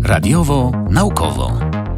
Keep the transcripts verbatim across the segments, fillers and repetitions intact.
Radiowo naukowo.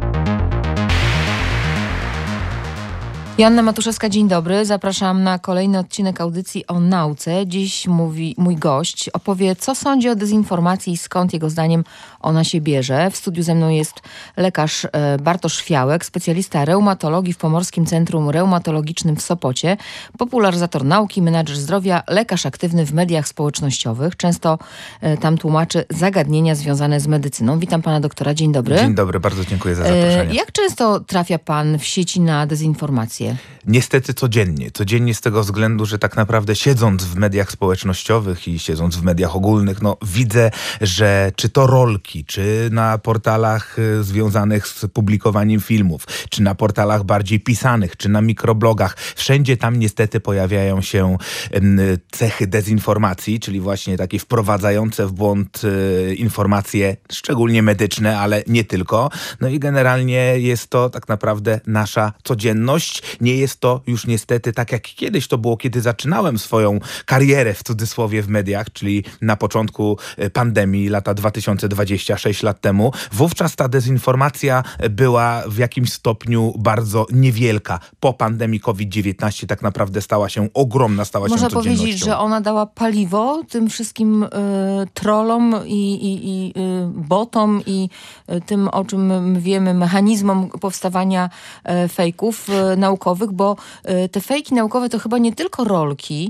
Joanna Matuszewska, dzień dobry. Zapraszam na kolejny odcinek audycji o nauce. Dziś mówi mój gość opowie, co sądzi o dezinformacji i skąd jego zdaniem ona się bierze. W studiu ze mną jest lekarz Bartosz Fiałek, specjalista reumatologii w Pomorskim Centrum Reumatologicznym w Sopocie, popularyzator nauki, menadżer zdrowia, lekarz aktywny w mediach społecznościowych. Często tam tłumaczy zagadnienia związane z medycyną. Witam pana doktora, dzień dobry. Dzień dobry, bardzo dziękuję za zaproszenie. Jak często trafia pan w sieci na dezinformację? Niestety codziennie. Codziennie z tego względu, że tak naprawdę siedząc w mediach społecznościowych i siedząc w mediach ogólnych, no widzę, że czy to rolki, czy na portalach y, związanych z publikowaniem filmów, czy na portalach bardziej pisanych, czy na mikroblogach, wszędzie tam niestety pojawiają się y, cechy dezinformacji, czyli właśnie takie wprowadzające w błąd y, informacje, szczególnie medyczne, ale nie tylko. No i generalnie jest to tak naprawdę nasza codzienność. Nie jest to już niestety tak jak kiedyś to było, kiedy zaczynałem swoją karierę w cudzysłowie w mediach, czyli na początku pandemii, lata dwa tysiące dwadzieścia, sześć lat temu. Wówczas ta dezinformacja była w jakimś stopniu bardzo niewielka. Po pandemii COVID dziewiętnaście tak naprawdę stała się ogromna, stała Można się codziennością. powiedzieć, że ona dała paliwo tym wszystkim y, trollom i, i, i y, botom i y, tym, o czym my wiemy, mechanizmom powstawania y, fejków y, naukowych, bo y, te fejki naukowe to chyba nie tylko rolki,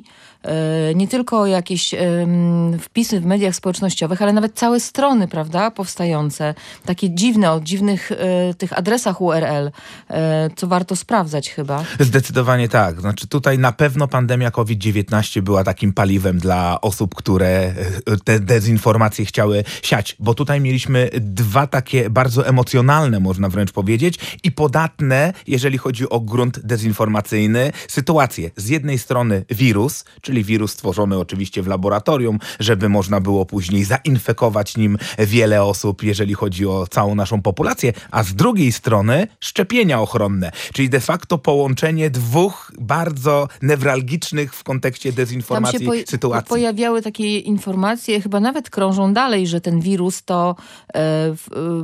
y, nie tylko jakieś y, wpisy w mediach społecznościowych, ale nawet całe strony, prawda, powstające. Takie dziwne, o dziwnych y, tych adresach U R L, y, co warto sprawdzać chyba. Zdecydowanie tak. Znaczy tutaj na pewno pandemia COVID dziewiętnaście była takim paliwem dla osób, które te dezinformacje chciały siać, bo tutaj mieliśmy dwa takie bardzo emocjonalne, można wręcz powiedzieć, i podatne, jeżeli chodzi o grunt dezinformacyjny, sytuacje. Z jednej strony wirus, czyli wirus stworzony oczywiście w laboratorium, żeby można było później zainfekować nim wiele osób, jeżeli chodzi o całą naszą populację, a z drugiej strony szczepienia ochronne, czyli de facto połączenie dwóch bardzo newralgicznych w kontekście dezinformacji Tam się po, sytuacji. pojawiały takie informacje, chyba nawet krążą dalej, że ten wirus to e, e,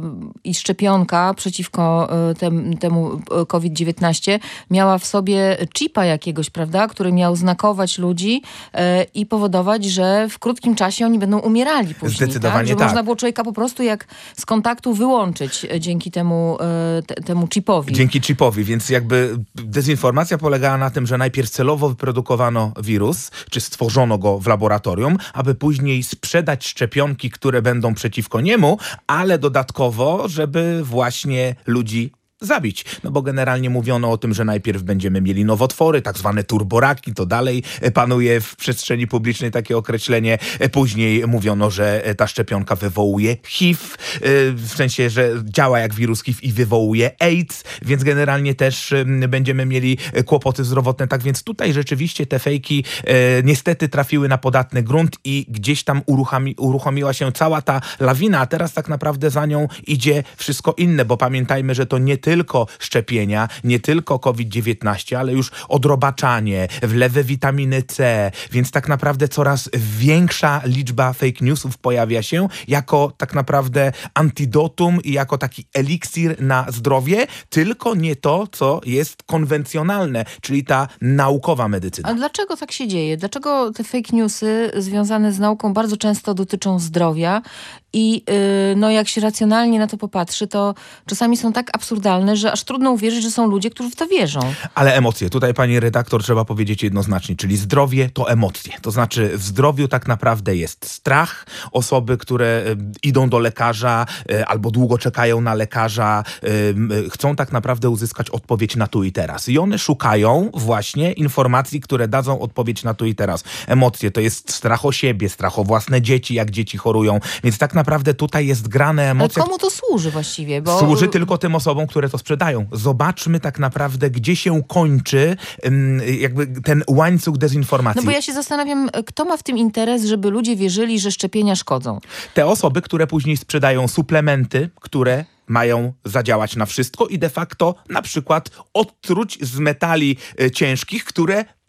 i szczepionka przeciwko e, tem, temu COVID dziewiętnaście miała w sobie chipa jakiegoś, prawda, który miał znakować ludzi e, i powodować, że w krótkim czasie oni będą umierali później. Zdecydowanie tak? Że tak. można było człowieka po prostu jak z kontaktu wyłączyć dzięki temu, e, te, temu chipowi. Dzięki chipowi, więc jakby dezinformacja polegała na tym, że najpierw celowo wyprodukowano wirus, czy stworzono go w laboratorium, aby później sprzedać szczepionki, które będą przeciwko niemu, ale dodatkowo, żeby właśnie ludzi zabić. No bo generalnie mówiono o tym, że najpierw będziemy mieli nowotwory, tak zwane turboraki, to dalej panuje w przestrzeni publicznej takie określenie. Później mówiono, że ta szczepionka wywołuje H I V, w sensie, że działa jak wirus H I V i wywołuje AIDS, więc generalnie też będziemy mieli kłopoty zdrowotne. Tak więc tutaj rzeczywiście te fejki niestety trafiły na podatny grunt i gdzieś tam uruchomi, uruchomiła się cała ta lawina, a teraz tak naprawdę za nią idzie wszystko inne, bo pamiętajmy, że to nie tylko tylko szczepienia, nie tylko COVID dziewiętnaście, ale już odrobaczanie, wlewy witaminy C, więc tak naprawdę coraz większa liczba fake newsów pojawia się jako tak naprawdę antidotum i jako taki eliksir na zdrowie, tylko nie to, co jest konwencjonalne, czyli ta naukowa medycyna. A dlaczego tak się dzieje? Dlaczego te fake newsy związane z nauką bardzo często dotyczą zdrowia i yy, no jak się racjonalnie na to popatrzy, to czasami są tak absurdalne, że aż trudno uwierzyć, że są ludzie, którzy w to wierzą. Ale emocje. Tutaj pani redaktor trzeba powiedzieć jednoznacznie, czyli zdrowie to emocje. To znaczy w zdrowiu tak naprawdę jest strach. Osoby, które y, idą do lekarza y, albo długo czekają na lekarza, y, y, chcą tak naprawdę uzyskać odpowiedź na tu i teraz. I one szukają właśnie informacji, które dadzą odpowiedź na tu i teraz. Emocje to jest strach o siebie, strach o własne dzieci, jak dzieci chorują. Więc tak naprawdę tutaj jest grane emocje. Ale komu to służy właściwie? Bo... Służy tylko tym osobom, które to sprzedają. Zobaczmy tak naprawdę, gdzie się kończy um, jakby ten łańcuch dezinformacji. No bo ja się zastanawiam, kto ma w tym interes, żeby ludzie wierzyli, że szczepienia szkodzą? Te osoby, które później sprzedają suplementy, które mają zadziałać na wszystko i de facto na przykład odtruć z metali y, ciężkich, które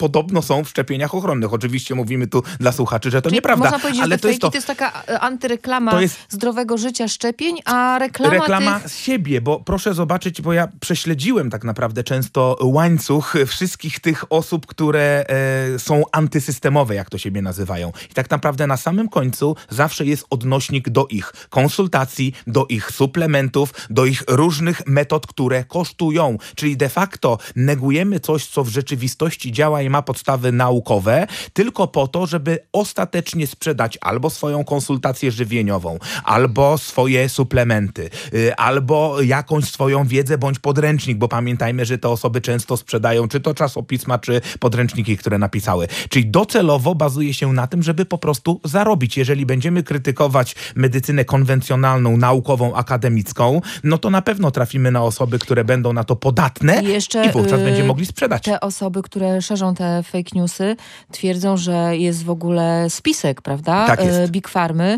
podobno są w szczepieniach ochronnych. Oczywiście mówimy tu dla słuchaczy, że to Czyli nieprawda. można powiedzieć, ale że te to jest, to, to jest taka e, antyreklama to jest zdrowego życia szczepień, a reklama, reklama tych... z siebie, bo proszę zobaczyć, bo ja prześledziłem tak naprawdę często łańcuch wszystkich tych osób, które e, są antysystemowe, jak to siebie nazywają. I tak naprawdę na samym końcu zawsze jest odnośnik do ich konsultacji, do ich suplementów, do ich różnych metod, które kosztują. Czyli de facto negujemy coś, co w rzeczywistości działa i ma podstawy naukowe, tylko po to, żeby ostatecznie sprzedać albo swoją konsultację żywieniową, albo swoje suplementy, y, albo jakąś swoją wiedzę bądź podręcznik, bo pamiętajmy, że te osoby często sprzedają czy to czasopisma, czy podręczniki, które napisały. Czyli docelowo bazuje się na tym, żeby po prostu zarobić. Jeżeli będziemy krytykować medycynę konwencjonalną, naukową, akademicką, no to na pewno trafimy na osoby, które będą na to podatne i, jeszcze, i wówczas yy, będziemy mogli sprzedać. Te osoby, które szerzą te fake newsy, twierdzą, że jest w ogóle spisek, prawda? Tak jest. Big Pharmy,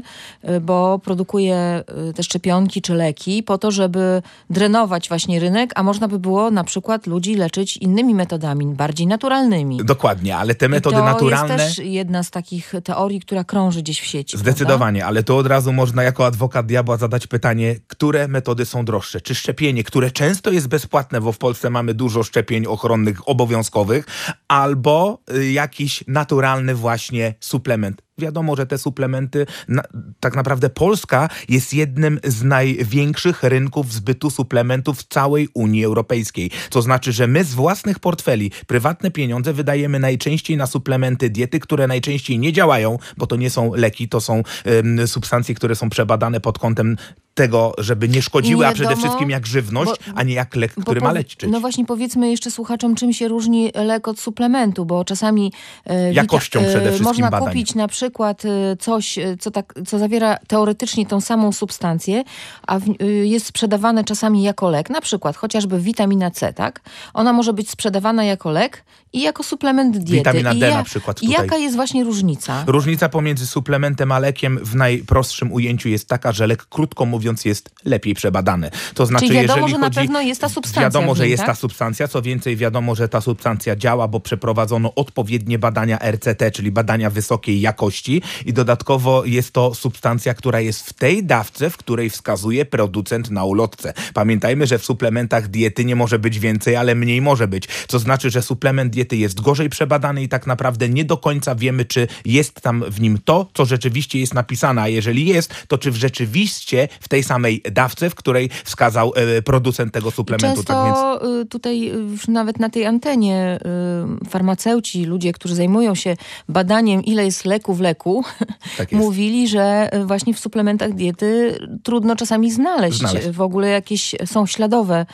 bo produkuje te szczepionki czy leki po to, żeby drenować właśnie rynek, a można by było na przykład ludzi leczyć innymi metodami, bardziej naturalnymi. Dokładnie, ale te metody I to naturalne... jest też jedna z takich teorii, która krąży gdzieś w sieci. Zdecydowanie, prawda? ale tu od razu można jako adwokat diabła zadać pytanie, które metody są droższe? Czy szczepienie, które często jest bezpłatne, bo w Polsce mamy dużo szczepień ochronnych obowiązkowych, albo y, jakiś naturalny właśnie suplement. Wiadomo, że te suplementy, na, tak naprawdę Polska jest jednym z największych rynków zbytu suplementów w całej Unii Europejskiej. To znaczy, że my z własnych portfeli prywatne pieniądze wydajemy najczęściej na suplementy diety, które najczęściej nie działają, bo to nie są leki, to są ym, substancje, które są przebadane pod kątem tego, żeby nie szkodziły, nie a przede wiadomo, wszystkim jak żywność, bo, a nie jak lek, który po, ma leczyć. No właśnie powiedzmy jeszcze słuchaczom, czym się różni lek od suplementu, bo czasami e, Jakością wita- przede wszystkim można badań. kupić na przykład e, coś, e, co, tak, co zawiera teoretycznie tą samą substancję, a w, e, jest sprzedawane czasami jako lek, na przykład chociażby witamina C, tak? Ona może być sprzedawana jako lek i jako suplement diety. Witamina I D ja, na przykład I tutaj. jaka jest właśnie różnica? Różnica pomiędzy suplementem a lekiem w najprostszym ujęciu jest taka, że lek, krótko mówiąc, jest lepiej przebadany. To znaczy, Czyli wiadomo, jeżeli że na chodzi, pewno jest ta substancja Wiadomo, w że nim, jest tak? ta substancja. Co więcej, wiadomo, że ta substancja działa, bo przeprowadzono odpowiednie badania R C T, czyli badania wysokiej jakości i dodatkowo jest to substancja, która jest w tej dawce, w której wskazuje producent na ulotce. Pamiętajmy, że w suplementach diety nie może być więcej, ale mniej może być. Co znaczy, że suplement diety jest gorzej przebadany i tak naprawdę nie do końca wiemy, czy jest tam w nim to, co rzeczywiście jest napisane. A jeżeli jest, to czy w rzeczywiście w tej samej dawce, w której wskazał e, producent tego suplementu. Często tak więc... y, tutaj y, nawet na tej antenie y, farmaceuci, ludzie, którzy zajmują się badaniem, ile jest leku w leku, Tak jest. mówili, że właśnie w suplementach diety trudno czasami znaleźć. Znaleźć. W ogóle jakieś są śladowe,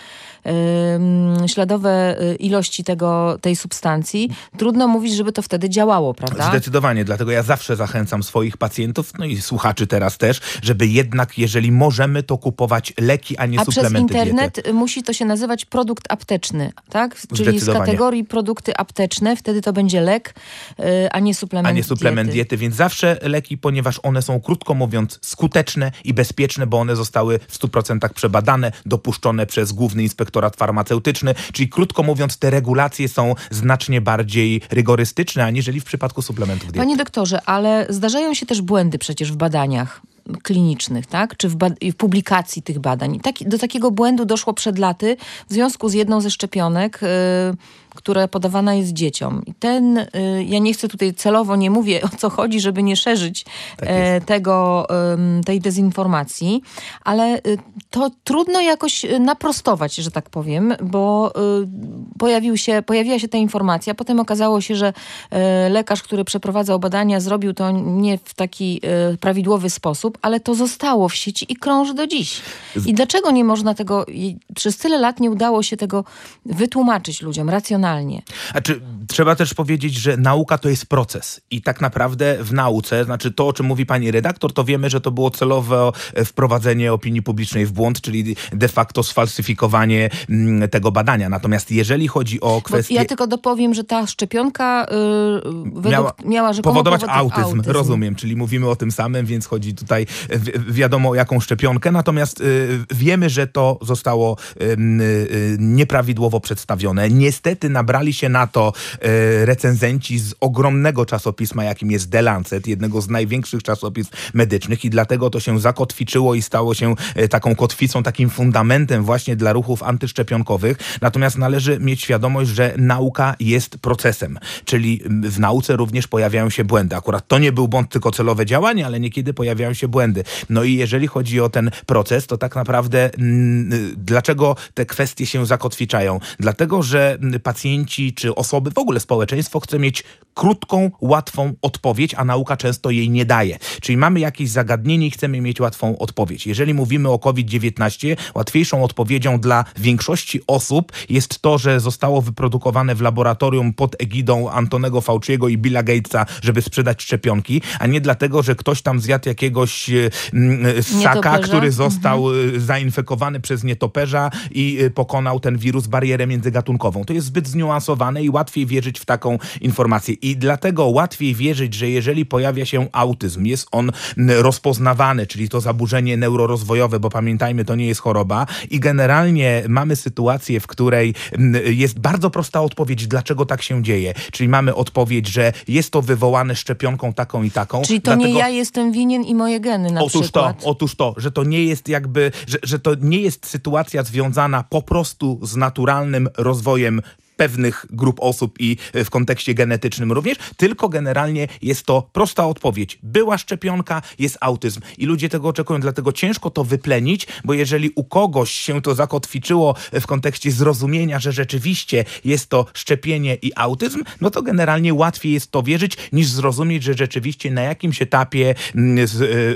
y, śladowe ilości tego, tej substancji. Trudno mówić, żeby to wtedy działało, prawda? Zdecydowanie, dlatego ja zawsze zachęcam swoich pacjentów, no i słuchaczy teraz też, żeby jednak, jeżeli możemy, to kupować leki, a nie A przez suplementy internet diety. musi to się nazywać produkt apteczny, tak? Czyli z Zdecydowanie. kategorii produkty apteczne, wtedy to będzie lek, y, a nie suplement A nie suplement diety. diety, więc zawsze leki, ponieważ one są, krótko mówiąc, skuteczne i bezpieczne, bo one zostały w stu procentach przebadane, dopuszczone przez Główny Inspektorat Farmaceutyczny, czyli krótko mówiąc, te regulacje są znacznie bardziej rygorystyczne, aniżeli w przypadku suplementów diety. Panie doktorze, ale zdarzają się też błędy przecież w badaniach klinicznych, tak? Czy w, bad- w publikacji tych badań. Taki, do takiego błędu doszło przed laty w związku z jedną ze szczepionek, yy, która podawana jest dzieciom. I ten, y, ja nie chcę tutaj celowo, nie mówię o co chodzi, żeby nie szerzyć Tak e, tego, y, tej dezinformacji, ale y, to trudno jakoś y, naprostować, że tak powiem, bo y, pojawił się, pojawiła się ta informacja, potem okazało się, że y, lekarz, który przeprowadzał badania, zrobił to nie w taki y, prawidłowy sposób, ale to zostało w sieci i krąży do dziś. I dlaczego nie można tego, i przez tyle lat nie udało się tego wytłumaczyć ludziom racjonalnie? Znaczy, trzeba też powiedzieć, że nauka to jest proces i tak naprawdę w nauce, znaczy to, o czym mówi pani redaktor, to wiemy, że to było celowe wprowadzenie opinii publicznej w błąd, czyli de facto sfalsyfikowanie mm, tego badania. Natomiast jeżeli chodzi o kwestię... Bo ja tylko dopowiem, że ta szczepionka yy, według, miała, miała rzekomo powodować powodować autyzm, autyzm. rozumiem, czyli mówimy o tym samym, więc chodzi tutaj wi- wiadomo o jaką szczepionkę, natomiast y, wiemy, że to zostało y, y, nieprawidłowo przedstawione. Niestety niestety nabrali się na to e, recenzenci z ogromnego czasopisma, jakim jest The Lancet, jednego z największych czasopism medycznych i dlatego to się zakotwiczyło i stało się e, taką kotwicą, takim fundamentem właśnie dla ruchów antyszczepionkowych. Natomiast należy mieć świadomość, że nauka jest procesem, czyli w nauce również pojawiają się błędy. Akurat to nie był błąd, tylko celowe działanie, ale niekiedy pojawiają się błędy. No i jeżeli chodzi o ten proces, to tak naprawdę m, dlaczego te kwestie się zakotwiczają? Dlatego, że pacjenci czy osoby, w ogóle społeczeństwo chce mieć krótką, łatwą odpowiedź, a nauka często jej nie daje. Czyli mamy jakieś zagadnienie i chcemy mieć łatwą odpowiedź. Jeżeli mówimy o COVID dziewiętnaście, łatwiejszą odpowiedzią dla większości osób jest to, że zostało wyprodukowane w laboratorium pod egidą Antonego Fauciego i Billa Gatesa, żeby sprzedać szczepionki, a nie dlatego, że ktoś tam zjadł jakiegoś mm, ssaka, Nietoperza? który został Mhm. zainfekowany przez nietoperza i pokonał ten wirus, barierę międzygatunkową. To jest zbyt zniuansowane i łatwiej wierzyć w taką informację. I dlatego łatwiej wierzyć, że jeżeli pojawia się autyzm, jest on rozpoznawany, czyli to zaburzenie neurorozwojowe, bo pamiętajmy, to nie jest choroba i generalnie mamy sytuację, w której jest bardzo prosta odpowiedź, dlaczego tak się dzieje. Czyli mamy odpowiedź, że jest to wywołane szczepionką taką i taką. Czyli to dlatego... nie ja jestem winien i moje geny na Otóż przykład. to, otóż to, że to nie jest jakby, że, że to nie jest sytuacja związana po prostu z naturalnym rozwojem pewnych grup osób i w kontekście genetycznym również, tylko generalnie jest to prosta odpowiedź. Była szczepionka, jest autyzm i ludzie tego oczekują, dlatego ciężko to wyplenić, bo jeżeli u kogoś się to zakotwiczyło w kontekście zrozumienia, że rzeczywiście jest to szczepienie i autyzm, no to generalnie łatwiej jest to wierzyć, niż zrozumieć, że rzeczywiście na jakimś etapie z,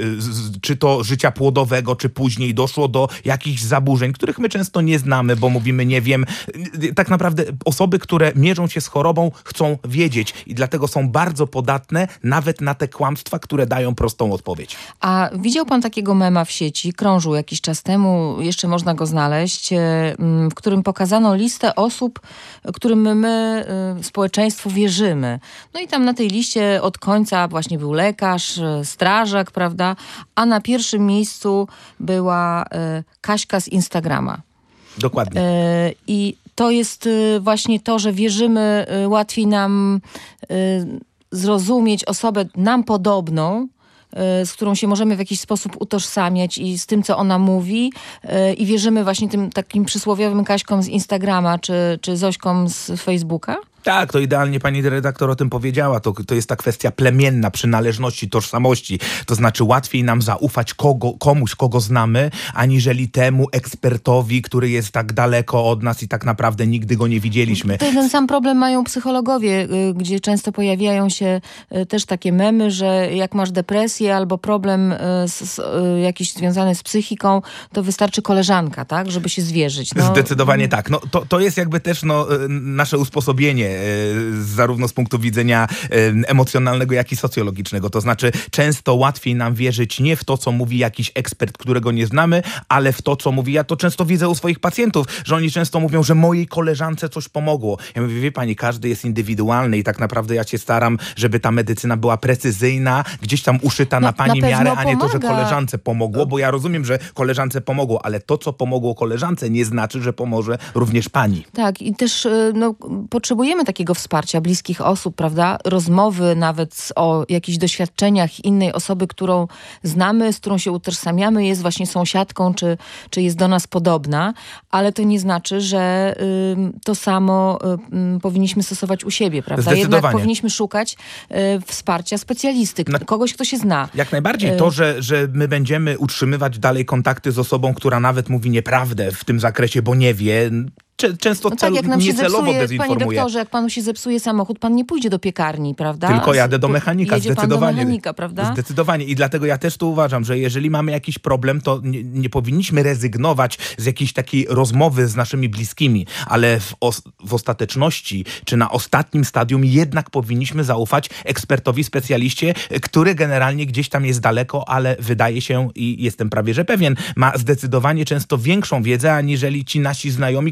z, czy to życia płodowego, czy później doszło do jakichś zaburzeń, których my często nie znamy, bo mówimy nie wiem. Tak naprawdę osoby, które mierzą się z chorobą, chcą wiedzieć i dlatego są bardzo podatne nawet na te kłamstwa, które dają prostą odpowiedź. A widział pan takiego mema w sieci, krążył jakiś czas temu, jeszcze można go znaleźć, w którym pokazano listę osób, którym my, społeczeństwo, wierzymy. No i tam na tej liście od końca właśnie był lekarz, strażak, prawda? A na pierwszym miejscu była Kaśka z Instagrama. Dokładnie. I to jest właśnie to, że wierzymy, łatwiej nam zrozumieć osobę nam podobną, z którą się możemy w jakiś sposób utożsamiać i z tym, co ona mówi i wierzymy właśnie tym takim przysłowiowym Kaśkom z Instagrama czy, czy Zośkom z Facebooka? Tak, to idealnie pani redaktor o tym powiedziała. To, to jest ta kwestia plemienna, przynależności, tożsamości. To znaczy łatwiej nam zaufać kogo, komuś, kogo znamy, aniżeli temu ekspertowi, który jest tak daleko od nas i tak naprawdę nigdy go nie widzieliśmy. To ten sam problem mają psychologowie, gdzie często pojawiają się też takie memy, że jak masz depresję albo problem z, z, jakiś związany z psychiką, to wystarczy koleżanka, tak, żeby się zwierzyć. No. Zdecydowanie tak. No, to, to jest jakby też no, nasze usposobienie, zarówno z punktu widzenia emocjonalnego, jak i socjologicznego. To znaczy często łatwiej nam wierzyć nie w to, co mówi jakiś ekspert, którego nie znamy, ale w to, co mówi. Ja to często widzę u swoich pacjentów, że oni często mówią, że mojej koleżance coś pomogło. Ja mówię, wie pani, każdy jest indywidualny i tak naprawdę ja się staram, żeby ta medycyna była precyzyjna, gdzieś tam uszyta No, na pani na miarę, pewno a nie to, że pomaga. koleżance pomogło, bo ja rozumiem, że koleżance pomogło, ale to, co pomogło koleżance, nie znaczy, że pomoże również pani. Tak, i też no, potrzebujemy takiego wsparcia bliskich osób, prawda? Rozmowy nawet o jakichś doświadczeniach innej osoby, którą znamy, z którą się utożsamiamy, jest właśnie sąsiadką, czy, czy jest do nas podobna, ale to nie znaczy, że y, to samo y, powinniśmy stosować u siebie, prawda? Jednak Zdecydowanie. powinniśmy szukać y, wsparcia specjalisty, Na- kogoś, kto się zna. Jak najbardziej. To, że, że my będziemy utrzymywać dalej kontakty z osobą, która nawet mówi nieprawdę w tym zakresie, bo nie wie, Cze- często No cel, tak, jak nam się niecelowo zepsuje, panie dezinformuje. doktorze, jak panu się zepsuje samochód, pan nie pójdzie do piekarni, prawda? Tylko jadę do mechanika, Jedzie pan do zdecydowanie. mechanika, prawda? Zdecydowanie. I dlatego ja też tu uważam, że jeżeli mamy jakiś problem, to nie, nie powinniśmy rezygnować z jakiejś takiej rozmowy z naszymi bliskimi, ale w, os- w ostateczności, czy na ostatnim stadium jednak powinniśmy zaufać ekspertowi, specjaliście, który generalnie gdzieś tam jest daleko, ale wydaje się, i jestem prawie że pewien, ma zdecydowanie często większą wiedzę, aniżeli ci nasi znajomi, którzy też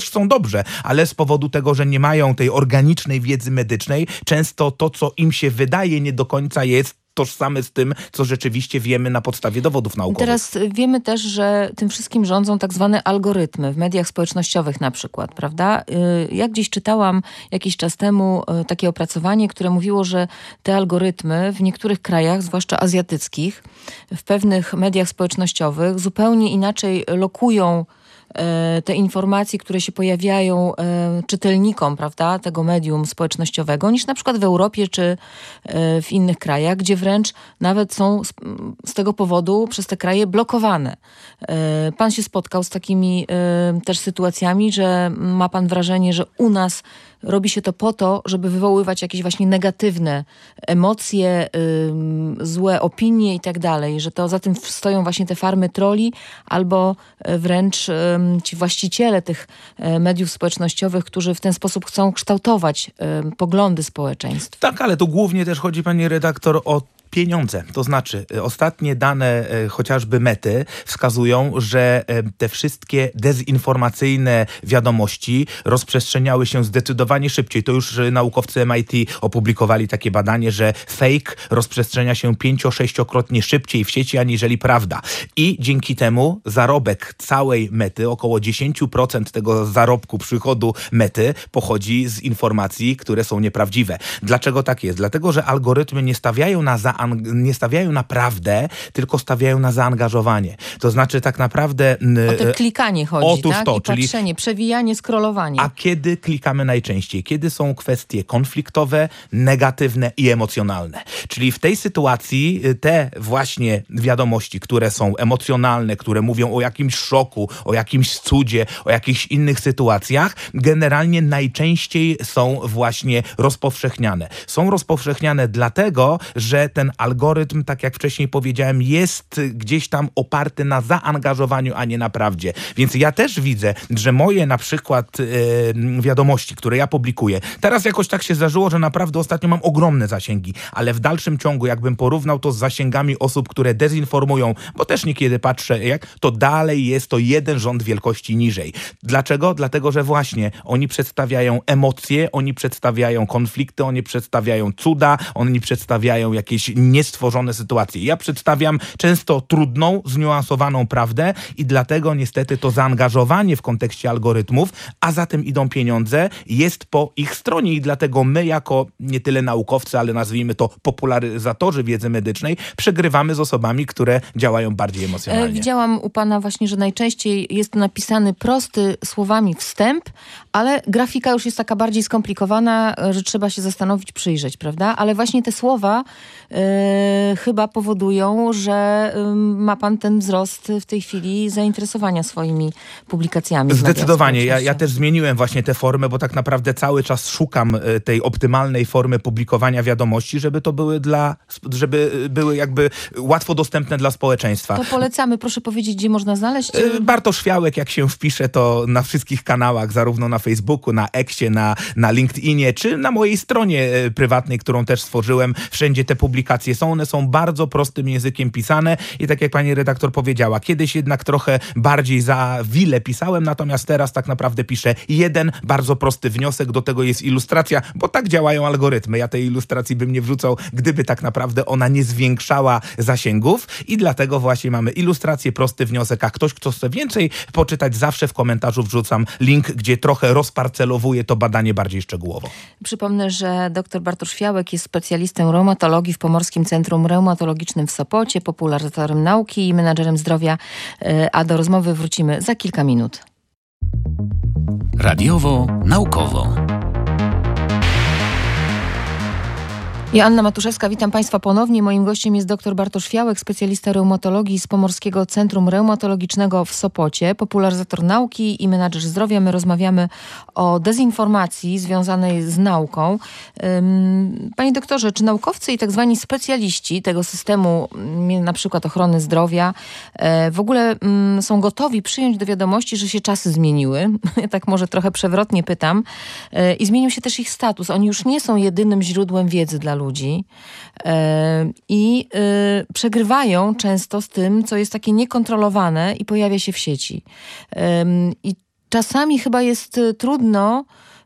też chcą dobrze, ale z powodu tego, że nie mają tej organicznej wiedzy medycznej, często to, co im się wydaje, nie do końca jest tożsame z tym, co rzeczywiście wiemy na podstawie dowodów naukowych. Teraz wiemy też, że tym wszystkim rządzą tak zwane algorytmy w mediach społecznościowych na przykład, prawda? Ja gdzieś czytałam jakiś czas temu takie opracowanie, które mówiło, że te algorytmy w niektórych krajach, zwłaszcza azjatyckich, w pewnych mediach społecznościowych zupełnie inaczej lokują te informacje, które się pojawiają e, czytelnikom, prawda, tego medium społecznościowego, niż na przykład w Europie czy e, w innych krajach, gdzie wręcz nawet są z, z tego powodu przez te kraje blokowane. E, pan się spotkał z takimi e, też sytuacjami, że ma pan wrażenie, że u nas robi się to po to, żeby wywoływać jakieś właśnie negatywne emocje, y, złe opinie i tak dalej, że to za tym stoją właśnie te farmy trolli albo wręcz y, ci właściciele tych y, mediów społecznościowych, którzy w ten sposób chcą kształtować y, poglądy społeczeństw. Tak, ale tu głównie też chodzi, pani redaktor, o pieniądze. To znaczy, ostatnie dane e, chociażby Mety wskazują, że e, te wszystkie dezinformacyjne wiadomości rozprzestrzeniały się zdecydowanie szybciej. To już naukowcy M I T opublikowali takie badanie, że fake rozprzestrzenia się pięcio-sześciokrotnie szybciej w sieci aniżeli prawda. I dzięki temu zarobek całej Mety, około dziesięć procent tego zarobku, przychodu Mety pochodzi z informacji, które są nieprawdziwe. Dlaczego tak jest? Dlatego, że algorytmy nie stawiają na za nie stawiają na prawdę, tylko stawiają na zaangażowanie. To znaczy tak naprawdę... O to klikanie chodzi, otóż tak? to, I czyli patrzenie, przewijanie, scrollowanie. A kiedy klikamy najczęściej? Kiedy są kwestie konfliktowe, negatywne i emocjonalne. Czyli w tej sytuacji te właśnie wiadomości, które są emocjonalne, które mówią o jakimś szoku, o jakimś cudzie, o jakichś innych sytuacjach, generalnie najczęściej są właśnie rozpowszechniane. Są rozpowszechniane dlatego, że ten algorytm, tak jak wcześniej powiedziałem, jest gdzieś tam oparty na zaangażowaniu, a nie na prawdzie. Więc ja też widzę, że moje na przykład yy, wiadomości, które ja publikuję, teraz jakoś tak się zdarzyło, że naprawdę ostatnio mam ogromne zasięgi, ale w dalszym ciągu, jakbym porównał to z zasięgami osób, które dezinformują, bo też niekiedy patrzę, jak to dalej jest to jeden rząd wielkości niżej. Dlaczego? Dlatego, że właśnie oni przedstawiają emocje, oni przedstawiają konflikty, oni przedstawiają cuda, oni przedstawiają jakieś niestworzone sytuacje. Ja przedstawiam często trudną, zniuansowaną prawdę i dlatego niestety to zaangażowanie w kontekście algorytmów, a za tym idą pieniądze, jest po ich stronie i dlatego my jako nie tyle naukowcy, ale nazwijmy to popularyzatorzy wiedzy medycznej, przegrywamy z osobami, które działają bardziej emocjonalnie. E, widziałam u pana właśnie, że najczęściej jest napisany prosty słowami wstęp, ale grafika już jest taka bardziej skomplikowana, że trzeba się zastanowić, przyjrzeć, prawda? Ale właśnie te słowa e, chyba powodują, że e, ma pan ten wzrost w tej chwili zainteresowania swoimi publikacjami. Zdecydowanie. Ja, ja też zmieniłem właśnie tę formę, bo tak naprawdę cały czas szukam tej optymalnej formy publikowania wiadomości, żeby to były dla, żeby były jakby łatwo dostępne dla społeczeństwa. To polecamy. Proszę powiedzieć, gdzie można znaleźć? Bartosz Fiałek, jak się wpisze, to na wszystkich kanałach, zarówno na Facebooku, na Xie, na, na LinkedInie, czy na mojej stronie prywatnej, którą też stworzyłem. Wszędzie te publikacje są. One są bardzo prostym językiem pisane i tak jak pani redaktor powiedziała, kiedyś jednak trochę bardziej za wile pisałem, natomiast teraz tak naprawdę piszę jeden bardzo prosty wniosek, do tego jest ilustracja, bo tak działają algorytmy. Ja tej ilustracji bym nie wrzucał, gdyby tak naprawdę ona nie zwiększała zasięgów i dlatego właśnie mamy ilustrację, prosty wniosek, a ktoś, kto chce więcej poczytać, zawsze w komentarzu wrzucam link, gdzie trochę rozparcelowuję to badanie bardziej szczegółowo. Przypomnę, że dr Bartosz Fiałek jest specjalistą reumatologii w Pomorskim Centrum Reumatologicznym w Sopocie, popularyzatorem nauki i menadżerem zdrowia, a do rozmowy wrócimy za kilka minut. Radiowo naukowo. Joanna Matuszewska, witam Państwa ponownie. Moim gościem jest dr Bartosz Fiałek, specjalista reumatologii z Pomorskiego Centrum Reumatologicznego w Sopocie, popularyzator nauki i menadżer zdrowia. My rozmawiamy o dezinformacji związanej z nauką. Panie doktorze, czy naukowcy i tak zwani specjaliści tego systemu, na przykład ochrony zdrowia, w ogóle są gotowi przyjąć do wiadomości, że się czasy zmieniły? Ja tak może trochę przewrotnie pytam. I zmienił się też ich status. Oni już nie są jedynym źródłem wiedzy dla ludzi. ludzi i yy, przegrywają często z tym, co jest takie niekontrolowane i pojawia się w sieci. Yy, I czasami chyba jest y, trudno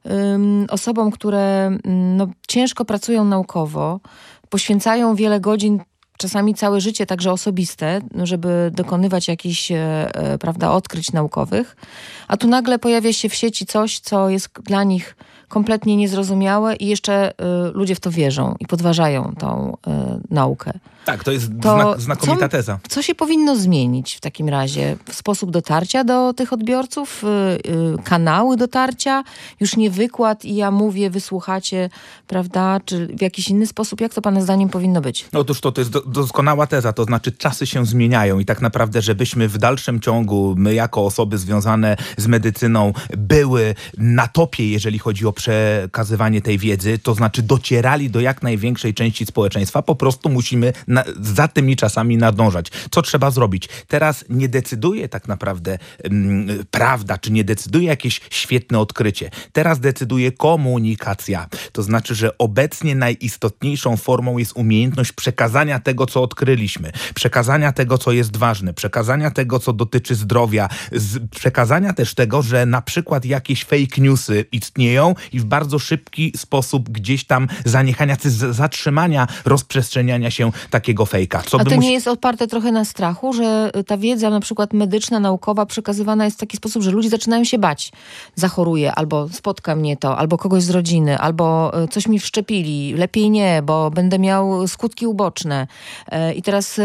ym, osobom, które ym, no, ciężko pracują naukowo, poświęcają wiele godzin, czasami całe życie, także osobiste, żeby dokonywać jakichś e, e, prawda, odkryć naukowych, a tu nagle pojawia się w sieci coś, co jest dla nich kompletnie niezrozumiałe i jeszcze y, ludzie w to wierzą i podważają tą y, naukę. Tak, to jest To znak, znakomita co, teza. Co się powinno zmienić w takim razie? W sposób dotarcia do tych odbiorców? Y, y, kanały dotarcia? Już nie wykład i ja mówię, wysłuchacie, prawda? Czy w jakiś inny sposób? Jak to pana zdaniem powinno być? Otóż to, to jest do, doskonała teza, to znaczy czasy się zmieniają i tak naprawdę, żebyśmy w dalszym ciągu, my jako osoby związane z medycyną, były na topie, jeżeli chodzi o przekazywanie tej wiedzy, to znaczy docierali do jak największej części społeczeństwa, po prostu musimy na, za tymi czasami nadążać. Co trzeba zrobić? Teraz nie decyduje tak naprawdę um, prawda, czy nie decyduje jakieś świetne odkrycie. Teraz decyduje komunikacja. To znaczy, że obecnie najistotniejszą formą jest umiejętność przekazania tego, co odkryliśmy, przekazania tego, co jest ważne, przekazania tego, co dotyczy zdrowia, z, przekazania też tego, że na przykład jakieś fake newsy istnieją i w bardzo szybki sposób gdzieś tam zaniechania, zatrzymania rozprzestrzeniania się takiego fejka. Co A by to musi... nie jest oparte trochę na strachu, że ta wiedza na przykład medyczna, naukowa przekazywana jest w taki sposób, że ludzie zaczynają się bać. Zachoruję, albo spotka mnie to, albo kogoś z rodziny, albo coś mi wszczepili, lepiej nie, bo będę miał skutki uboczne. I teraz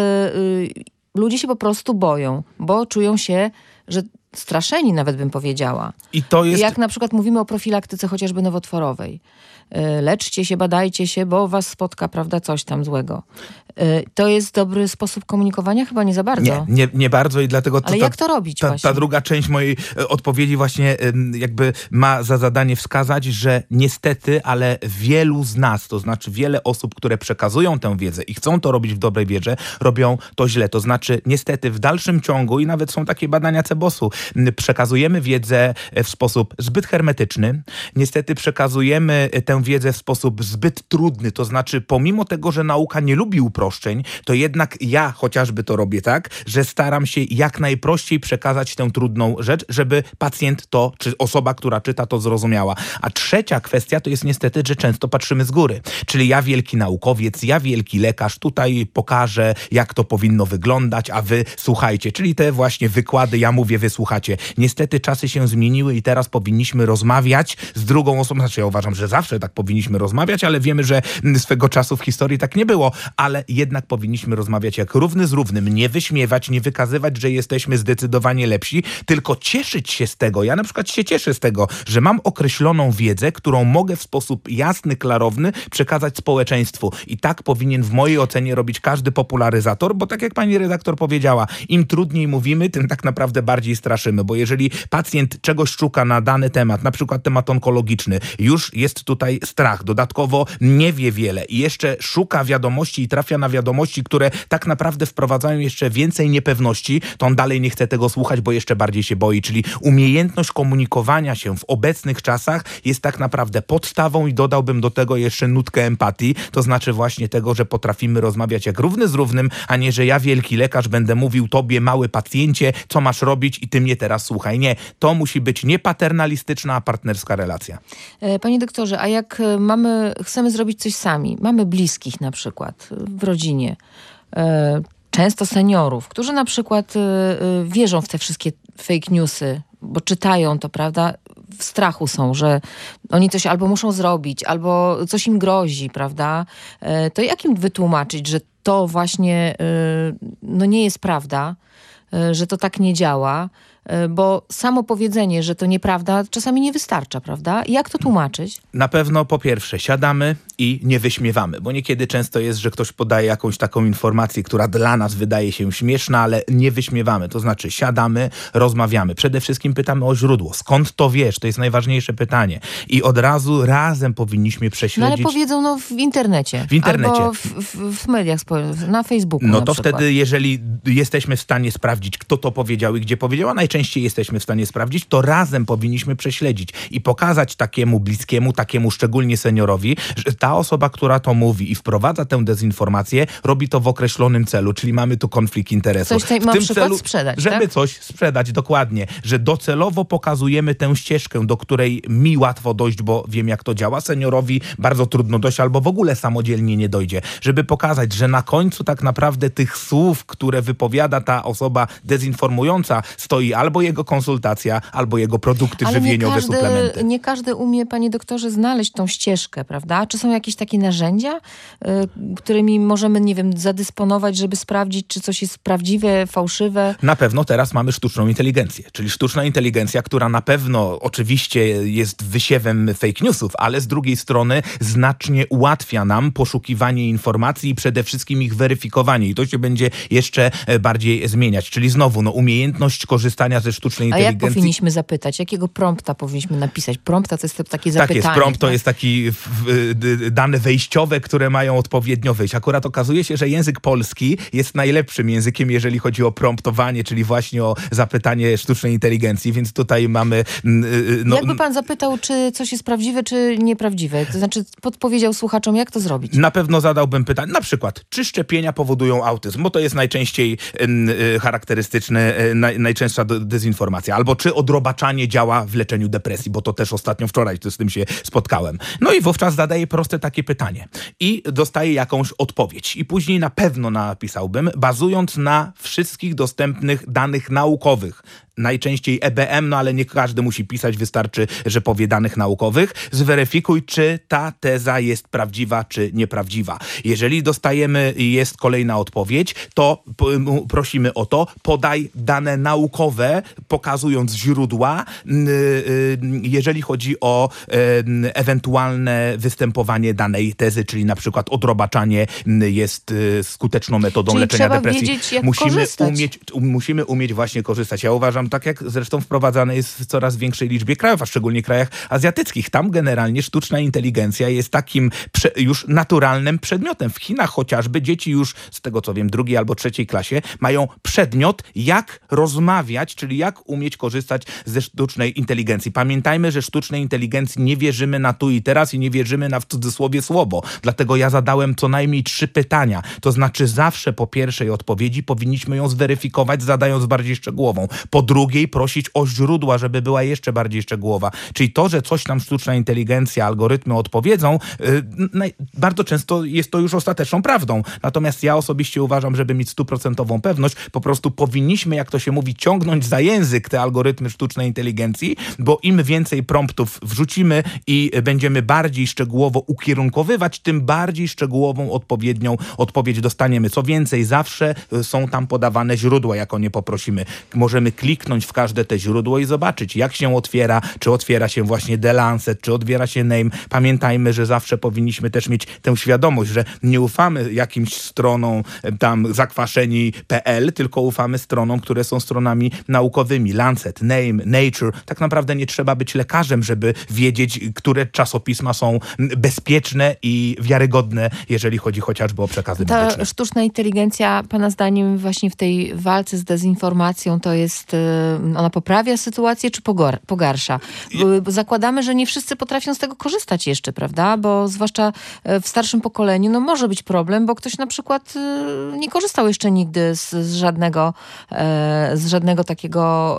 ludzie się po prostu boją, bo czują się, że straszeni nawet bym powiedziała. I to jest... Jak na przykład mówimy o profilaktyce chociażby nowotworowej. Leczcie się, badajcie się, bo was spotka, prawda, coś tam złego. To jest dobry sposób komunikowania? Chyba nie za bardzo. Nie, nie, nie bardzo i dlatego... To Ale ta, jak to robić ta, właśnie? Ta druga część mojej odpowiedzi właśnie jakby ma za zadanie wskazać, że niestety, ale wielu z nas, to znaczy wiele osób, które przekazują tę wiedzę i chcą to robić w dobrej wierze, robią to źle. To znaczy niestety w dalszym ciągu, i nawet są takie badania Cebosu, przekazujemy wiedzę w sposób zbyt hermetyczny. Niestety przekazujemy tę wiedzę w sposób zbyt trudny. To znaczy pomimo tego, że nauka nie lubi uproszczeń, to jednak ja chociażby to robię tak, że staram się jak najprościej przekazać tę trudną rzecz, żeby pacjent to, czy osoba, która czyta, to zrozumiała. A trzecia kwestia to jest niestety, że często patrzymy z góry. Czyli ja wielki naukowiec, ja wielki lekarz, tutaj pokażę, jak to powinno wyglądać, a wy słuchajcie. Czyli te właśnie wykłady, ja mówię, wy słuchacie. Niestety czasy się zmieniły i teraz powinniśmy rozmawiać z drugą osobą. Znaczy ja uważam, że zawsze tak powinniśmy rozmawiać, ale wiemy, że swego czasu w historii tak nie było. Ale jednak powinniśmy rozmawiać jak równy z równym. Nie wyśmiewać, nie wykazywać, że jesteśmy zdecydowanie lepsi, tylko cieszyć się z tego. Ja na przykład się cieszę z tego, że mam określoną wiedzę, którą mogę w sposób jasny, klarowny przekazać społeczeństwu. I tak powinien w mojej ocenie robić każdy popularyzator, bo tak jak pani redaktor powiedziała, im trudniej mówimy, tym tak naprawdę bardziej straszymy, bo jeżeli pacjent czegoś szuka na dany temat, na przykład temat onkologiczny, już jest tutaj strach, dodatkowo nie wie wiele i jeszcze szuka wiadomości i trafia na wiadomości, które tak naprawdę wprowadzają jeszcze więcej niepewności, to on dalej nie chce tego słuchać, bo jeszcze bardziej się boi, czyli umiejętność komunikowania się w obecnych czasach jest tak naprawdę podstawą i dodałbym do tego jeszcze nutkę empatii, to znaczy właśnie tego, że potrafimy rozmawiać jak równy z równym, a nie, że ja wielki lekarz będę mówił tobie, mały pacjencie, co masz robić i ty mnie teraz słuchaj. Nie, to musi być nie paternalistyczna, a partnerska relacja. Panie doktorze, a jak mamy, chcemy zrobić coś sami, mamy bliskich na przykład w rodzinie, często seniorów, którzy na przykład wierzą w te wszystkie fake newsy, bo czytają to, prawda, w strachu są, że oni coś albo muszą zrobić, albo coś im grozi, prawda, to jak im wytłumaczyć, że to właśnie no nie jest prawda, że to tak nie działa, bo samo powiedzenie, że to nieprawda, czasami nie wystarcza, prawda? Jak to tłumaczyć? Na pewno po pierwsze siadamy i nie wyśmiewamy, bo niekiedy często jest, że ktoś podaje jakąś taką informację, która dla nas wydaje się śmieszna, ale nie wyśmiewamy. To znaczy siadamy, rozmawiamy. Przede wszystkim pytamy o źródło. Skąd to wiesz? To jest najważniejsze pytanie. I od razu razem powinniśmy prześledzić... No ale powiedzą no w internecie. W internecie. Albo w, w, w mediach społecznościowych, na Facebooku No na to przykład. wtedy, jeżeli jesteśmy w stanie sprawdzić, kto to powiedział i gdzie powiedział, a najczęściej najczęściej jesteśmy w stanie sprawdzić, to razem powinniśmy prześledzić i pokazać takiemu bliskiemu, takiemu szczególnie seniorowi, że ta osoba, która to mówi i wprowadza tę dezinformację, robi to w określonym celu, czyli mamy tu konflikt interesów. Coś tutaj ma w tym przykład celu, sprzedać, żeby tak? coś sprzedać, dokładnie, że docelowo pokazujemy tę ścieżkę, do której mi łatwo dojść, bo wiem, jak to działa. Seniorowi bardzo trudno dojść, albo w ogóle samodzielnie nie dojdzie. Żeby pokazać, że na końcu tak naprawdę tych słów, które wypowiada ta osoba dezinformująca, stoi albo jego konsultacja, albo jego produkty Ale żywieniowe, nie każdy, suplementy. nie każdy umie, panie doktorze, znaleźć tą ścieżkę, prawda? Czy są jakieś takie narzędzia, y, którymi możemy, nie wiem, zadysponować, żeby sprawdzić, czy coś jest prawdziwe, fałszywe? Na pewno teraz mamy sztuczną inteligencję, czyli sztuczna inteligencja, która na pewno oczywiście jest wysiewem fake newsów, ale z drugiej strony znacznie ułatwia nam poszukiwanie informacji i przede wszystkim ich weryfikowanie. I to się będzie jeszcze bardziej zmieniać. Czyli znowu, no, umiejętność korzystania ze sztucznej A inteligencji. jak powinniśmy zapytać? Jakiego prompta powinniśmy napisać? Prompta to jest to takie zapytanie. Tak jest, prompt to tak? jest taki w, w, dane wejściowe, które mają odpowiednio wyjść. Akurat okazuje się, że język polski jest najlepszym językiem, jeżeli chodzi o promptowanie, czyli właśnie o zapytanie sztucznej inteligencji, więc tutaj mamy... No, Jakby pan zapytał, czy coś jest prawdziwe, czy nieprawdziwe? To znaczy podpowiedział słuchaczom, jak to zrobić? Na pewno zadałbym pytanie, na przykład, czy szczepienia powodują autyzm? Bo to jest najczęściej y, charakterystyczne, y, naj, najczęstsza dezinformacja. Albo czy odrobaczanie działa w leczeniu depresji, bo to też ostatnio wczoraj to z tym się spotkałem. No i wówczas zadaję proste takie pytanie i dostaję jakąś odpowiedź. I później na pewno napisałbym, bazując na wszystkich dostępnych danych naukowych, najczęściej E B M, no ale nie każdy musi pisać, wystarczy, że powie danych naukowych. Zweryfikuj, czy ta teza jest prawdziwa, czy nieprawdziwa. Jeżeli dostajemy i jest kolejna odpowiedź, to prosimy o to, podaj dane naukowe, pokazując źródła, jeżeli chodzi o ewentualne występowanie danej tezy, czyli na przykład odrobaczanie jest skuteczną metodą Czyli leczenia trzeba depresji. wiedzieć, jak musimy korzystać. umieć, musimy umieć właśnie korzystać. Ja uważam, tak jak zresztą wprowadzane jest w coraz większej liczbie krajów, a szczególnie krajach azjatyckich. Tam generalnie sztuczna inteligencja jest takim prze, już naturalnym przedmiotem. W Chinach chociażby dzieci już, z tego co wiem, drugiej albo trzeciej klasie mają przedmiot, jak rozmawiać, czyli jak umieć korzystać ze sztucznej inteligencji. Pamiętajmy, że sztucznej inteligencji nie wierzymy na tu i teraz i nie wierzymy na w cudzysłowie słowo. Dlatego ja zadałem co najmniej trzy pytania. To znaczy zawsze po pierwszej odpowiedzi powinniśmy ją zweryfikować, zadając bardziej szczegółową. Po drugiej prosić o źródła, żeby była jeszcze bardziej szczegółowa. Czyli to, że coś nam sztuczna inteligencja, algorytmy odpowiedzą, yy, bardzo często jest to już ostateczną prawdą. Natomiast ja osobiście uważam, żeby mieć stuprocentową pewność, po prostu powinniśmy, jak to się mówi, ciągnąć za język te algorytmy sztucznej inteligencji, bo im więcej promptów wrzucimy i będziemy bardziej szczegółowo ukierunkowywać, tym bardziej szczegółową, odpowiednią odpowiedź dostaniemy. Co więcej, zawsze są tam podawane źródła, jak o nie poprosimy. Możemy kliknąć w każde te źródło i zobaczyć, jak się otwiera, czy otwiera się właśnie The Lancet, czy otwiera się Name. Pamiętajmy, że zawsze powinniśmy też mieć tę świadomość, że nie ufamy jakimś stronom tam zakwaszeni kropka p l, tylko ufamy stronom, które są stronami naukowymi. Lancet, Name, Nature. Tak naprawdę nie trzeba być lekarzem, żeby wiedzieć, które czasopisma są bezpieczne i wiarygodne, jeżeli chodzi chociażby o przekazy Ta medyczne. sztuczna inteligencja, pana zdaniem, właśnie w tej walce z dezinformacją, to jest, ona poprawia sytuację, czy pogor- pogarsza? Bo zakładamy, że nie wszyscy potrafią z tego korzystać jeszcze, prawda? Bo zwłaszcza w starszym pokoleniu, no może być problem, bo ktoś na przykład nie korzystał jeszcze nigdy z, z żadnego, z żadnego takiego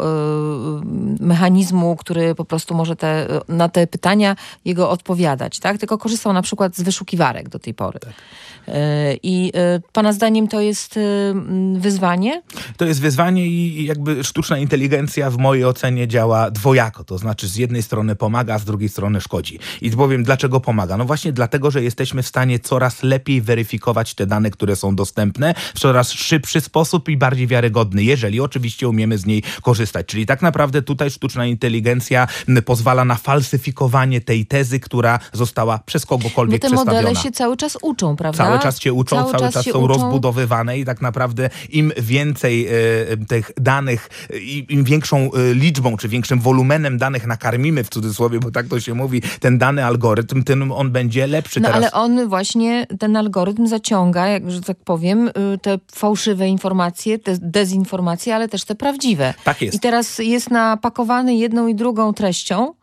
mechanizmu, który po prostu może te, na te pytania jego odpowiadać, tak? Tylko korzystał na przykład z wyszukiwarek do tej pory. Tak. I pana zdaniem to jest wyzwanie? To jest wyzwanie i jakby sztuczna inteligencja w mojej ocenie działa dwojako. To znaczy z jednej strony pomaga, a z drugiej strony szkodzi. I powiem, dlaczego pomaga. No właśnie dlatego, że jesteśmy w stanie coraz lepiej weryfikować te dane, które są dostępne w coraz szybszy sposób i bardziej wiarygodny, jeżeli oczywiście umiemy z niej korzystać. Czyli tak naprawdę tutaj sztuczna inteligencja pozwala na falsyfikowanie tej tezy, która została przez kogokolwiek Bo te przedstawiona. modele się cały czas uczą, prawda? Cały czas się uczą, cały, cały czas, czas są uczą. rozbudowywane i tak naprawdę im więcej e, tych danych, e, im większą e, liczbą, czy większym wolumenem danych nakarmimy, w cudzysłowie, bo tak to się mówi, ten dany algorytm, tym on będzie lepszy. No teraz. ale on właśnie, ten algorytm zaciąga, jak, że tak powiem, te fałszywe informacje, te dezinformacje, ale też te prawdziwe. Tak Tak jest. I teraz jest napakowany jedną i drugą treścią.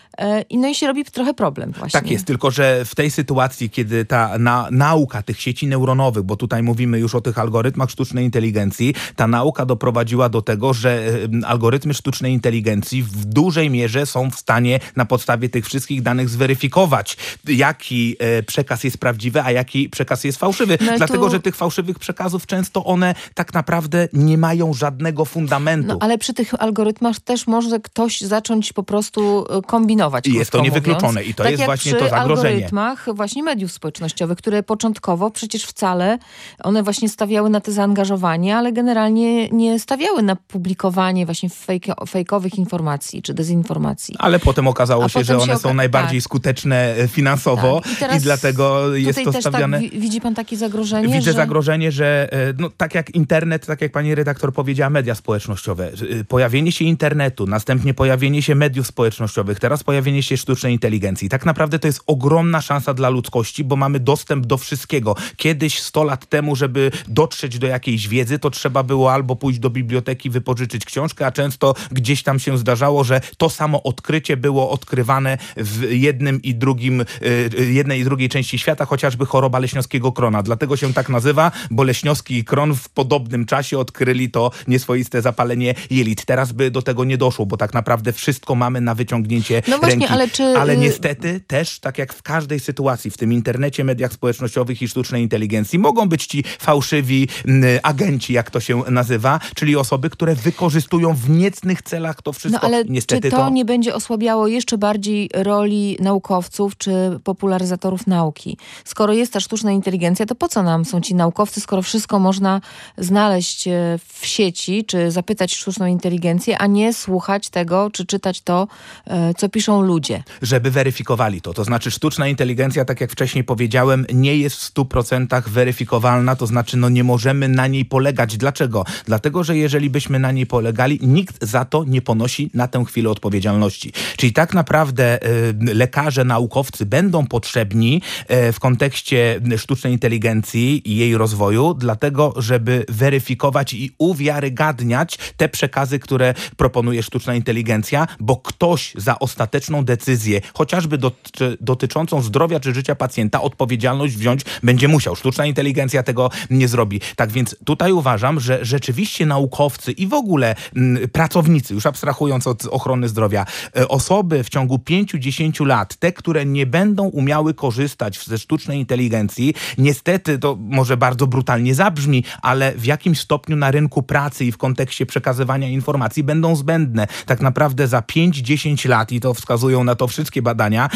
I no i się robi trochę problem właśnie. Tak jest, tylko że w tej sytuacji, kiedy ta na, nauka tych sieci neuronowych, bo tutaj mówimy już o tych algorytmach sztucznej inteligencji, ta nauka doprowadziła do tego, że algorytmy sztucznej inteligencji w dużej mierze są w stanie na podstawie tych wszystkich danych zweryfikować, jaki przekaz jest prawdziwy, a jaki przekaz jest fałszywy. No Dlatego, tu... że tych fałszywych przekazów często one tak naprawdę nie mają żadnego fundamentu. No ale przy tych algorytmach też może ktoś zacząć po prostu kombinować. I jest to niewykluczone mówiąc. i to tak jest jak właśnie przy to zagrożenie. algorytmach właśnie mediów społecznościowych, które początkowo przecież wcale one właśnie stawiały na te zaangażowanie, ale generalnie nie stawiały na publikowanie właśnie fejko, fejkowych informacji czy dezinformacji. Ale potem okazało A się, potem że one się są oka- najbardziej tak. skuteczne finansowo tak. I, i dlatego jest to też stawiane... Tak, widzi pan takie zagrożenie? Widzę że... zagrożenie, że no, tak jak internet, tak jak pani redaktor powiedziała, media społecznościowe. Pojawienie się internetu, następnie pojawienie się mediów społecznościowych, teraz pojawienie się sztucznej inteligencji. Tak naprawdę to jest ogromna szansa dla ludzkości, bo mamy dostęp do wszystkiego. Kiedyś, sto lat temu, żeby dotrzeć do jakiejś wiedzy, to trzeba było albo pójść do biblioteki, wypożyczyć książkę, a często gdzieś tam się zdarzało, że to samo odkrycie było odkrywane w jednym i drugim, jednej i drugiej części świata, chociażby choroba leśniowskiego krona. Dlatego się tak nazywa, bo leśniowski i kron w podobnym czasie odkryli to nieswoiste zapalenie jelit. Teraz by do tego nie doszło, bo tak naprawdę wszystko mamy na wyciągnięcie no właśnie, ręki. Ale, czy... ale niestety też, tak jak w każdej sytuacji, w tym internecie, mediach społecznościowych i sztucznej inteligencji, mogą być ci fałszywi m, agenci, jak to się nazywa, czyli osoby, które wykorzystują w niecnych celach to wszystko. No ale niestety czy to, to nie będzie osłabiało jeszcze bardziej roli naukowców czy popularyzatorów nauki? Skoro jest ta sztuczna inteligencja, to po co nam są ci naukowcy, skoro wszystko można znaleźć w sieci, czy zapytać sztuczną inteligencję, a nie słuchać tego, czy czytać to, co piszą ludzie? Żeby weryfikowali to. To znaczy sztuczna inteligencja, tak jak wcześniej powiedziałem, nie jest w stu procentach weryfikowalna, to znaczy no nie możemy na niej polegać. Dlaczego? Dlatego, że jeżeli byśmy na niej polegali, nikt za to nie ponosi na tę chwilę odpowiedzialności. Czyli tak naprawdę y, lekarze, naukowcy będą potrzebni y, w kontekście sztucznej inteligencji i jej rozwoju, dlatego, żeby weryfikować i uwiarygadniać te przekazy, które proponuje sztuczna inteligencja, bo ktoś za ostateczną decyzję, chociażby doty- dotyczącą zdrowia czy życia pacjenta, odpowiedzialność wziąć będzie musiał. Sztuczna inteligencja tego nie zrobi. Tak więc tutaj uważam, że rzeczywiście naukowcy i w ogóle m, pracownicy, już abstrahując od ochrony zdrowia, e, osoby w ciągu pięciu do dziesięciu lat, te, które nie będą umiały korzystać ze sztucznej inteligencji, niestety to może bardzo brutalnie zabrzmi, ale w jakimś stopniu na rynku pracy i w kontekście przekazywania informacji będą zbędne. Tak naprawdę za pięć do dziesięciu lat, i to wskazują na to wszystkie badania,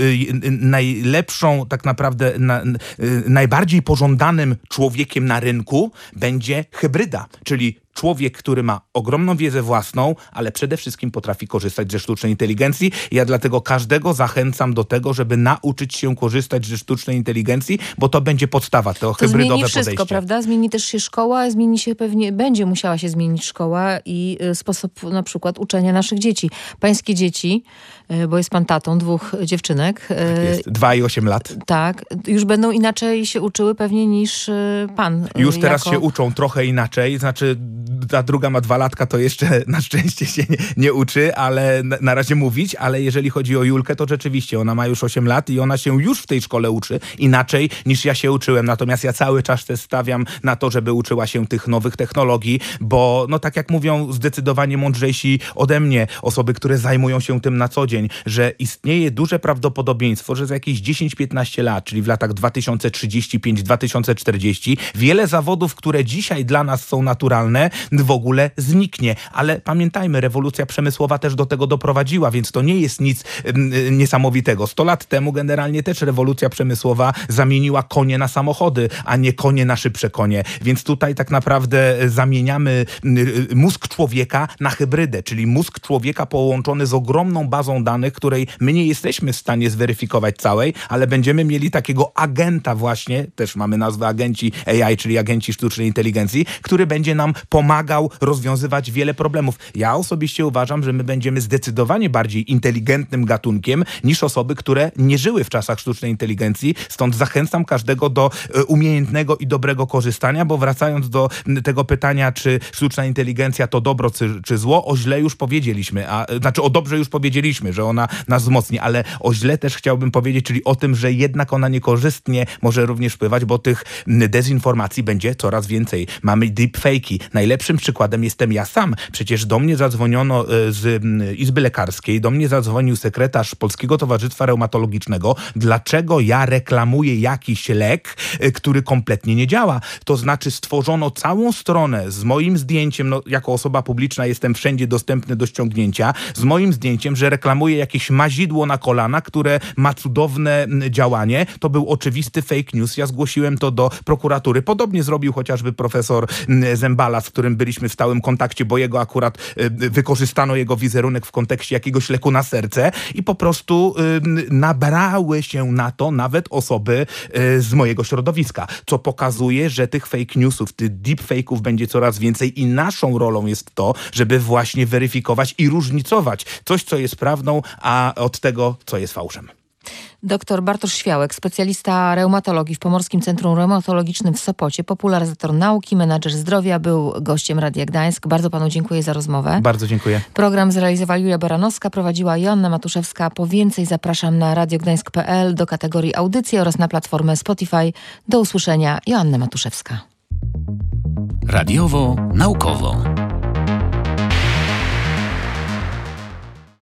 najlepszą, tak naprawdę na, najbardziej pożądanym człowiekiem na rynku będzie hybryda, czyli człowiek, który ma ogromną wiedzę własną, ale przede wszystkim potrafi korzystać ze sztucznej inteligencji. Ja dlatego każdego zachęcam do tego, żeby nauczyć się korzystać ze sztucznej inteligencji, bo to będzie podstawa, to, to hybrydowe zmieni wszystko, podejście. Prawda? Zmieni też się szkoła, zmieni się pewnie, będzie musiała się zmienić szkoła i y, sposób na przykład uczenia naszych dzieci. Pańskie dzieci, y, bo jest pan tatą dwóch dziewczynek. Tak jest, dwa i osiem lat. Tak, już będą inaczej się uczyły pewnie niż y, pan. Y, już teraz jako... się uczą trochę inaczej, znaczy ta druga ma dwa latka, to jeszcze na szczęście się nie, nie uczy, ale na, na razie mówić, ale jeżeli chodzi o Julkę, to rzeczywiście ona ma już osiem lat i ona się już w tej szkole uczy inaczej niż ja się uczyłem. Natomiast ja cały czas też stawiam na to, żeby uczyła się tych nowych technologii, bo no tak jak mówią zdecydowanie mądrzejsi ode mnie osoby, które zajmują się tym na co dzień, że istnieje duże prawdopodobieństwo, że za jakieś dziesięć do piętnastu lat, czyli w latach dwa tysiące trzydziesty piąty do dwa tysiące czterdziesty, wiele zawodów, które dzisiaj dla nas są naturalne, w ogóle zniknie. Ale pamiętajmy, rewolucja przemysłowa też do tego doprowadziła, więc to nie jest nic y, niesamowitego. Sto lat temu generalnie też rewolucja przemysłowa zamieniła konie na samochody, a nie konie na szybsze konie. Więc tutaj tak naprawdę zamieniamy y, mózg człowieka na hybrydę, czyli mózg człowieka połączony z ogromną bazą danych, której my nie jesteśmy w stanie zweryfikować całej, ale będziemy mieli takiego agenta właśnie, też mamy nazwę agenci A I, czyli agenci sztucznej inteligencji, który będzie nam pomagał pomagał rozwiązywać wiele problemów. Ja osobiście uważam, że my będziemy zdecydowanie bardziej inteligentnym gatunkiem niż osoby, które nie żyły w czasach sztucznej inteligencji. Stąd zachęcam każdego do umiejętnego i dobrego korzystania, bo wracając do tego pytania, czy sztuczna inteligencja to dobro, czy, czy zło, o źle już powiedzieliśmy, a znaczy o dobrze już powiedzieliśmy, że ona nas wzmocni, ale o źle też chciałbym powiedzieć, czyli o tym, że jednak ona niekorzystnie może również wpływać, bo tych dezinformacji będzie coraz więcej. Mamy deepfake'i. Najlepszym przykładem jestem ja sam. Przecież do mnie zadzwoniono z Izby Lekarskiej, do mnie zadzwonił sekretarz Polskiego Towarzystwa Reumatologicznego, dlaczego ja reklamuję jakiś lek, który kompletnie nie działa. To znaczy stworzono całą stronę z moim zdjęciem, no jako osoba publiczna jestem wszędzie dostępny do ściągnięcia, z moim zdjęciem, że reklamuję jakieś mazidło na kolana, które ma cudowne działanie. To był oczywisty fake news. Ja zgłosiłem to do prokuratury. Podobnie zrobił chociażby profesor Zembala, z którym byliśmy w stałym kontakcie, bo jego akurat wykorzystano jego wizerunek w kontekście jakiegoś leku na serce i po prostu y, nabrały się na to nawet osoby y, z mojego środowiska, co pokazuje, że tych fake newsów, tych deepfake'ów będzie coraz więcej i naszą rolą jest to, żeby właśnie weryfikować i różnicować coś, co jest prawdą, a od tego, co jest fałszem. Doktor Bartosz Świałek, specjalista reumatologii w Pomorskim Centrum Reumatologicznym w Sopocie, popularyzator nauki, menadżer zdrowia, był gościem Radia Gdańsk. Bardzo panu dziękuję za rozmowę. Bardzo dziękuję. Program zrealizowała Julia Baranowska, prowadziła Joanna Matuszewska. Po więcej zapraszam na radiogdańsk kropka p l do kategorii audycji oraz na platformę Spotify. Do usłyszenia. Joanna Matuszewska. Radiowo naukowo.